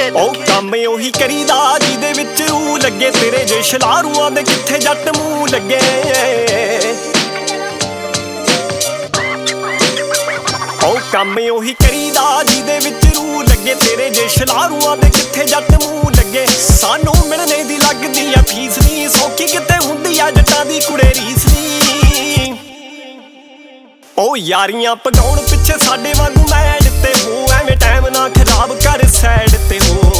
ਉਹ ਕੰਮ ਉਹੀ ਕਰੀਦਾ ਜਿਹਦੇ ਵਿੱਚ ਰੂਹ ਲੱਗੇ, ਤੇਰੇ ਜੇ ਸ਼ਲਾਰੂਆਂ ਦੇ ਕਿੱਥੇ ਜੱਟ ਮੂੰਹ ਲੱਗੇ। ਉਹ ਕੰਮ ਉਹੀ ਕਰੀਦਾ ਜਿਹਦੇ ਵਿੱਚ ਰੂਹ ਲੱਗੇ, ਤੇਰੇ ਜੇ ਸ਼ਲਾਰੂਆਂ ਦੇ ਕਿੱਥੇ ਜੱਟ ਮੂੰਹ ਲੱਗੇ। ਸਾਨੂੰ ਮਿਲਣੇ ਦੀ ਲੱਗਦੀ ਆ ਫੀਸ ਨੀ, ਸੌਖੀ ਕਿਤੇ ਹੁੰਦੀ ਆ ਜੱਟਾਂ ਦੀ ਕੁੜੇ ਰੀਸ ਨੀ। ਉਹ ਯਾਰੀਆਂ ਪਗਾਉਣ ਪਿੱਛੇ ਸਾਡੇ ਵਾਂਗੂ ਮੈਡ ਤੇ ਹੋ, ਐਵੇਂ ਟਾਈਮ ਨਾ ਖਰਾਬ ਕਰ ਸੈਡ ਤੇ ਹੋ।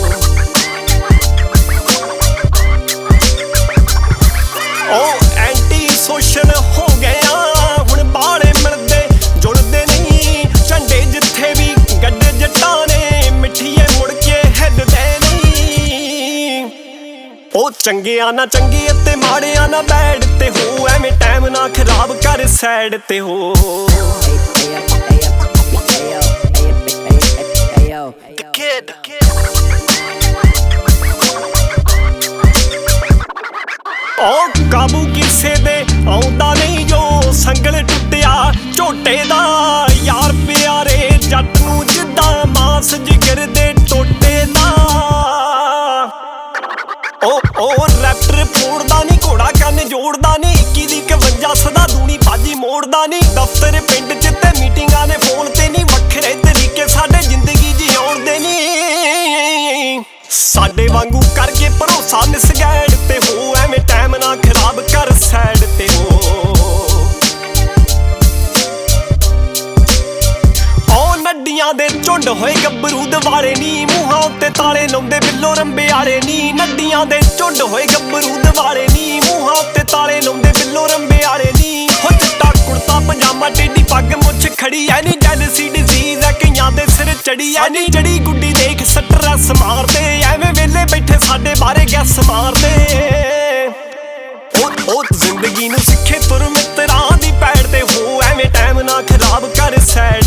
ਉਹ ਐਂਟੀ ਸੋਸ਼ਲ ਹੋ ਗਿਆ ਹੁਣ, ਬਾਲੇ ਮਿਲਦੇ ਜੁੜਦੇ ਨਹੀਂ, ਝੰਡੇ ਜਿੱਥੇ ਵੀ ਗੱਡੇ ਜੱਟਾਂ ਨੇ, ਮਿੱਠੀਏ ਮੁੜ ਕੇ ਹਿੱਲਦੇ ਨਹੀਂ। ਉਹ ਚੰਗਿਆਂ ਨਾ ਚੰਗੇ ਅਤੇ ਮਾੜਿਆਂ ਨਾ ਬੈਡ ਤੇ ਹੋ, ਐਵੇਂ ਟਾਈਮ ਨਾ ਖਰਾਬ ਕਰ ਸੈਡ ਤੇ ਹੋ। ਉਹ ਕਾਬੂ ਕਿਸੇ ਦੇ ਆਉਂਦਾ ਨਹੀਂ, ਜੋ ਸੰਗਲ ਟੁੱਟਿਆ ਝੋਟੇ ਦਾ। ਯਾਰ ਪਿਆਰੇ ਜੱਟ ਨੂੰ ਜਿੱਦਾਂ ਮਾਸ ਜਿਗਰ ਦੇ ਟੋਟੇ ਦਾ। ਉਹ ਰੈਪਟਰ ਫੋੜਦਾ ਨੀ, ਘੋੜਾ ਕੰਨ ਜੋੜਦਾ ਨੀ, 21 ਦੀ 51 ਸਦਾ ਦੂਣੀ ਬਾਜੀ ਮੋੜਦਾ ਨੀ। ਦਫ਼ਤਰ ਪਿੰਡ ਚ ਤੇ ਮੀਟਿੰਗਾਂ ਨੇ ਫੋਨ ਤੇ ਨੀ, ਵੱਖਰੇ ਤਰੀਕੇ ਸਾਡੇ ਜ਼ਿੰਦਗੀ ਜਿਉਣ ਦੇ ਨੀ। ਸਾਡੇ ਵਾਂਗੂ ਕਰਕੇ ਭਰੋਸਾ ਮਿਸਗੈਡ ਤੇ ਹੋ, ਐਵੇਂ ਟਾਈਮ ਨਾ ਖਰਾਬ ਕਰ ਸੈਡ ਤੇ ਹੋ। ਉਹ ਨੱਡੀਆਂ ਦੇ ਝੁੰਡ ਹੋਏ ਗੱਭਰੂ ਦਿਵਾਲੇ ਨੀ, ਮੂੰਹਾਂ ਉੱਤੇ ਤਾਲੇ ਲਾਉਂਦੇ ਬਿੱਲੋ ਰੰਬੇ ਵਾਲੇ ਨੀ। ਨੱਡੀਆਂ ਦੇ ਝੁੰਡ ਹੋਏ ਗੱਭਰੂ ਦਿਵਾਲੇ ਨੀ, ਮੂੰਹਾਂ ਉੱਤੇ ਤਾਲੇ ਲਾਉਂਦੇ ਬਿੱਲੋ ਰੰਬੇ ਵਾਲੇ ਨੀ। ਹੋ ਚਿੱਟਾ ਕੁੜਤਾ ਪਜਾਮਾ ਟੇਢੀ ਪੱਗ ਮੁੱਛ ਖੜੀ ਐ ਨੀ, ਜੈਲਸੀ ਡਿਜ਼ੀਜ਼ ਐ ਕਈਆਂ ਦੇ ਸਿਰ ਚੜੀ ਐ ਨੀ। ਜੜੀ ਗੁੱਡੀ ਦੇਖ ਸਟਰੈਸ ਮਾਰਦੇ, ਐਵੇਂ ਵੇਲੇ ਬੈਠੇ ਸਾਡੇ ਬਾਰੇ ਗੈਸ ਮਾਰਦੇ। ਉਹ ਜ਼ਿੰਦਗੀ ਨੂੰ ਸਿੱਖੇ ਤੁਰ ਮਿੱਤਰਾਂ ਦੀ ਪੈੜ ਤੇ ਹੋ, ਐਵੇਂ ਟਾਈਮ ਨਾ ਖਰਾਬ ਕਰ ਸੈਡ